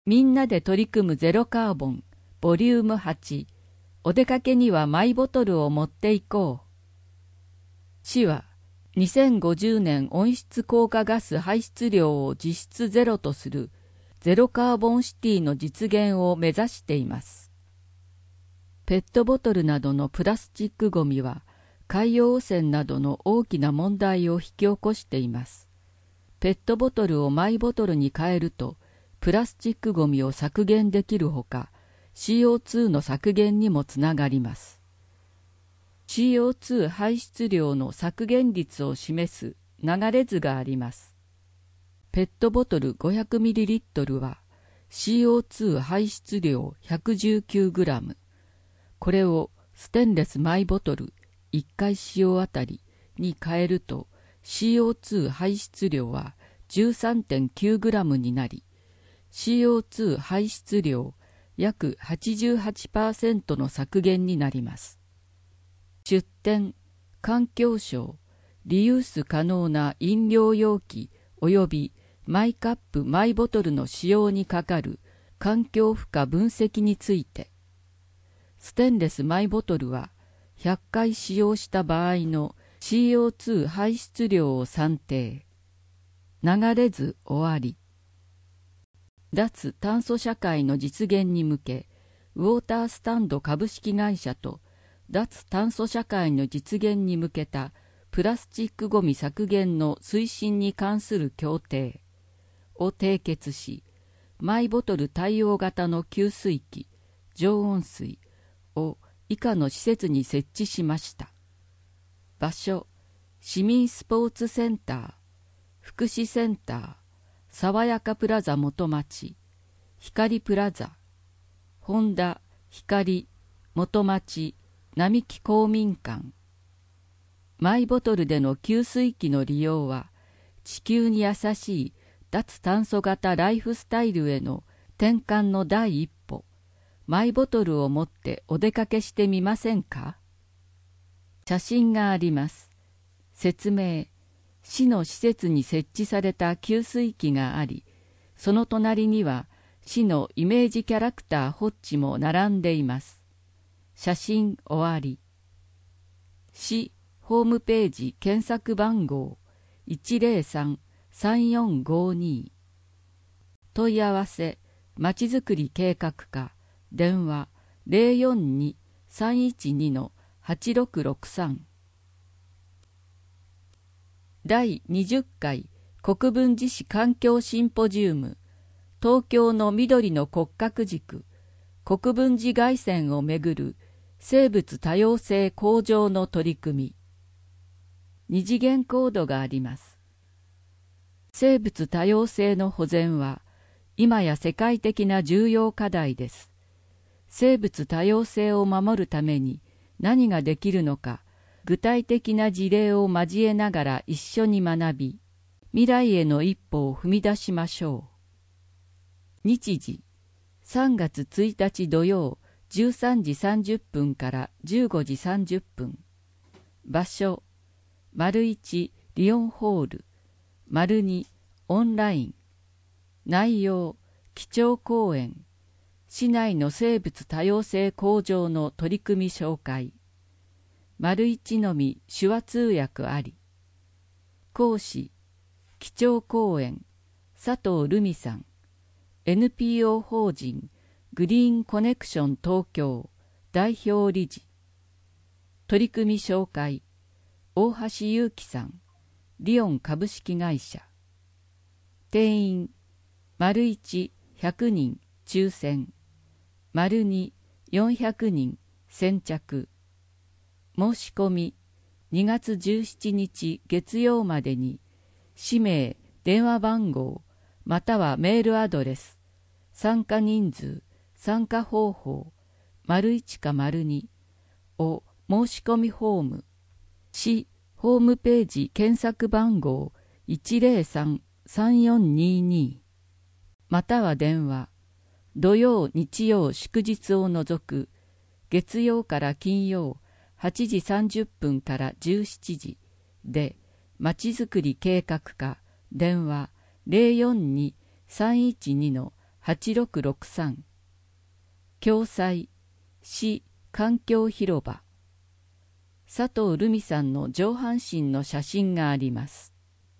みんなで取り組むゼロカーボン、ボリューム8、お出かけにはマイボトルを持っていこう。市は、2050年温室効果ガス排出量を実質ゼロとするゼロカーボンシティの実現を目指しています。ペットボトルなどのプラスチックごみは海洋汚染などの大きな問題を引き起こしています。ペットボトルをマイボトルに変えるとプラスチックごみを削減できるほか CO2 の削減にもつながります。CO2 排出量の削減率を示す流れ図があります。ペットボトル 500ml は CO2 排出量 119g。これをステンレスマイボトル1回使用あたりに変えると CO2 排出量は 13.9g になり、CO2 排出量約 88% の削減になります。出典、環境省、リユース可能な飲料容器及びマイカップ・マイボトルの使用にかかる環境負荷分析について、ステンレスマイボトルは100回使用した場合の CO2 排出量を算定。流れ図終わり。脱炭素社会の実現に向け、ウォータースタンド株式会社と脱炭素社会の実現に向けたプラスチックごみ削減の推進に関する協定を締結し、マイボトル対応型の給水器、常温水を以下の施設に設置しました。場所、市民スポーツセンター、福祉センター、爽やかプラザ元町、光プラザ、ホンダ、光、元町、並木公民館。マイボトルでの給水器の利用は、地球に優しい脱炭素型ライフスタイルへの転換の第一歩。マイボトルを持ってお出かけしてみませんか？写真があります。説明。市の施設に設置された給水器があり、その隣には市のイメージキャラクターホッチも並んでいます。写真終わり。市ホームページ検索番号 103-3452。問い合わせ、まちづくり計画課、電話 042-312-8663。第20回国分寺市環境シンポジウム、東京の緑の骨格軸、国分寺凱旋をめぐる生物多様性向上の取り組み。二次元コードがあります。生物多様性の保全は今や世界的な重要課題です。生物多様性を守るために何ができるのか、具体的な事例を交えながら一緒に学び、未来への一歩を踏み出しましょう。日時、3月1日土曜13時30分から15時30分。場所、1リオンホール、2オンライン。内容、基調講演、市内の生物多様性向上の取り組み紹介。1のみ手話通訳あり。講師、基調講演、佐藤留美さん。NPO 法人グリーンコネクション東京代表理事。取り組み紹介、大橋祐樹さん。リオン株式会社。定員、1、100人抽選。2、400人先着。申し込み2月17日月曜までに、氏名、電話番号、またはメールアドレス、参加人数、参加方法、1か2を申し込みフォーム、市ホームページ検索番号 103-3422、または電話、土曜日曜祝日を除く月曜から金曜8時30分から17時で、まちづくり計画課、電話 8663共催市環境広場佐藤留美さんの上半身の写真があります。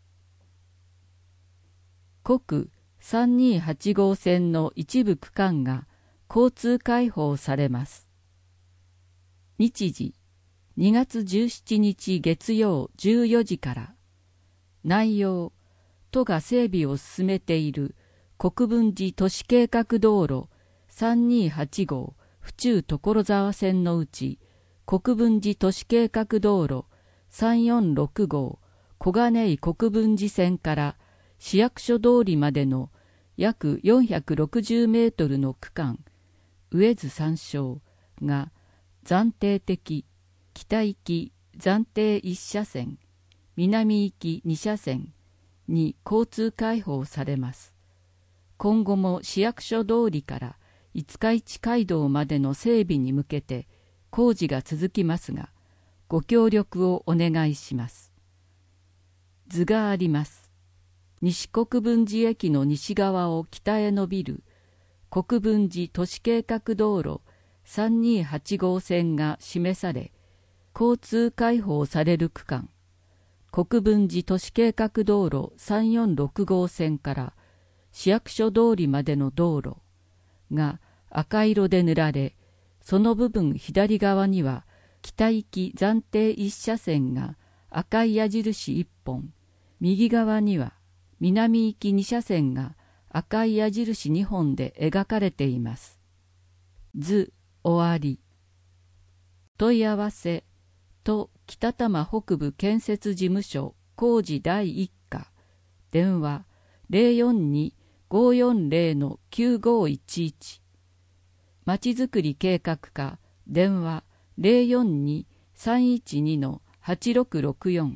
国328号線の一部区間が交通開放されます。日時2月17日月曜14時から。内容、都が整備を進めている国分寺都市計画道路328号府中所沢線のうち、国分寺都市計画道路346号小金井国分寺線から市役所通りまでの約460メートルの区間、上津参照が暫定的、北行き暫定1車線、南行き2車線に交通開放されます。今後も市役所通りから五日市街道までの整備に向けて工事が続きますが、ご協力をお願いします。図があります。西国分寺駅の西側を北へ伸びる国分寺都市計画道路328号線が示され、交通開放される区間、国分寺都市計画道路346号線から市役所通りまでの道路が赤色で塗られ、その部分左側には北行き暫定1車線が赤い矢印1本、右側には南行き2車線が赤い矢印2本で描かれています。図終わり。問い合わせ都北多摩北部建設事務所工事第1課電話 042-540-9511 まちづくり計画課電話 042-312-8664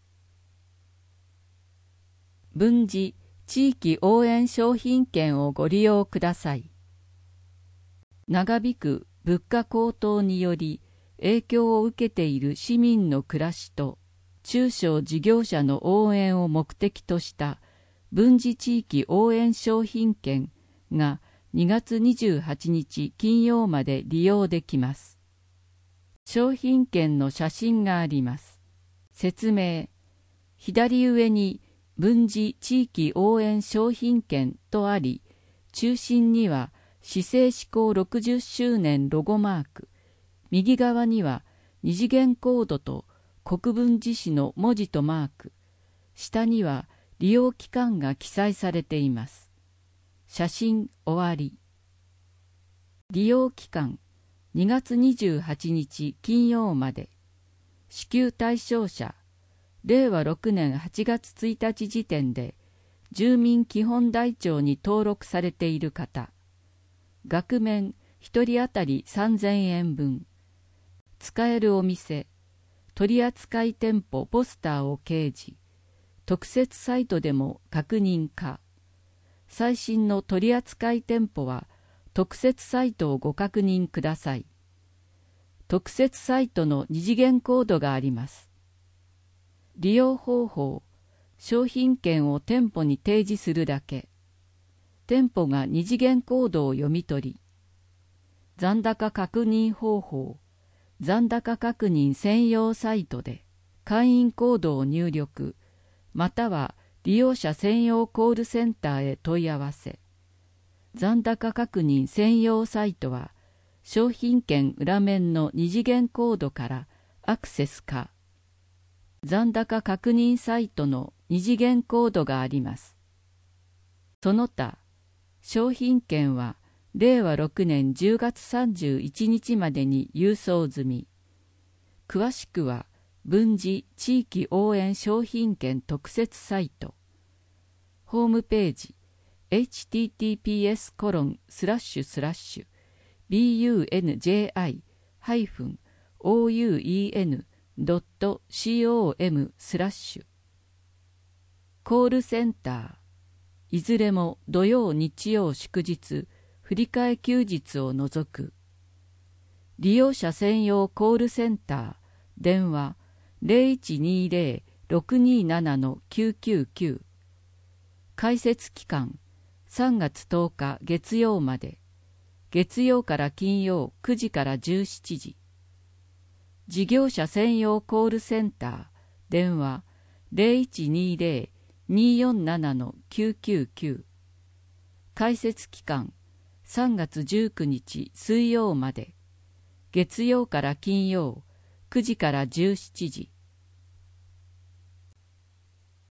分寺地域応援商品券をご利用ください。長引く物価高騰により影響を受けている市民の暮らしと中小事業者の応援を目的とした分寺地域応援商品券が2月28日金曜まで利用できます。商品券の写真があります。説明。左上に分寺地域応援商品券とあり、中心には市政施行60周年ロゴマーク、右側には二次元コードと国分寺市の文字とマーク、下には利用期間が記載されています。写真終わり。利用期間2月28日金曜まで。支給対象者令和6年8月1日時点で住民基本台帳に登録されている方、額面1人当たり3000円分、使えるお店、取扱店舗ポスターを掲示、特設サイトでも確認可。最新の取扱店舗は特設サイトをご確認ください。特設サイトの二次元コードがあります。利用方法、商品券を店舗に提示するだけ。店舗が二次元コードを読み取り、残高確認方法、残高確認専用サイトで会員コードを入力、または利用者専用コールセンターへ問い合わせ。残高確認専用サイトは商品券裏面の二次元コードからアクセス可。残高確認サイトの二次元コードがあります。その他、商品券は令和6年10月31日までに郵送済み。詳しくは分寺地域応援商品券特設サイト。ホームページ https://bunji-ouen.com/ コールセンターいずれも土曜日曜祝日振り替え休日を除く。利用者専用コールセンター電話 0120-627-999 開設期間 3月10日月曜まで、月曜から金曜9時から17時。事業者専用コールセンター、電話0120-247-999。開設期間3月19日水曜まで、月曜から金曜9時から17時。